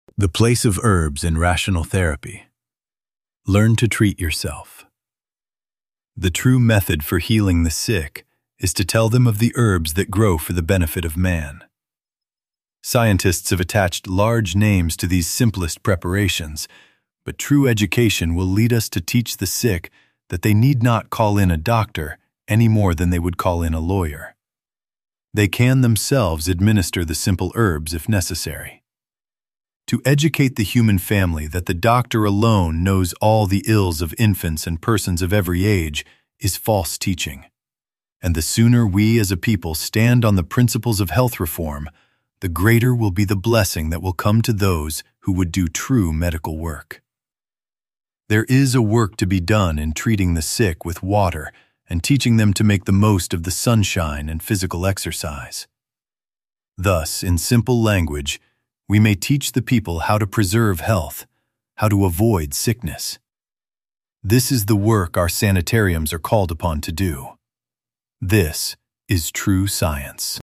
The place of herbs in rational therapy. Learn to treat yourself. The true method for healing the sick is to tell them of the herbs that grow for the benefit of man. Scientists have attached large names to these simplest preparations, but true education will lead us to teach the sick that they need not call in a doctor any more than they would call in a lawyer. They can themselves administer the simple herbs if necessary. To educate the human family that the doctor alone knows all the ills of infants and persons of every age is false teaching. And the sooner we as a people stand on the principles of health reform, the greater will be the blessing that will come to those who would do true medical work. There is a work to be done in treating the sick with water and teaching them to make the most of the sunshine and physical exercise. Thus, in simple language, we may teach the people how to preserve health, how to avoid sickness. This is the work our sanitariums are called upon to do. This is true science.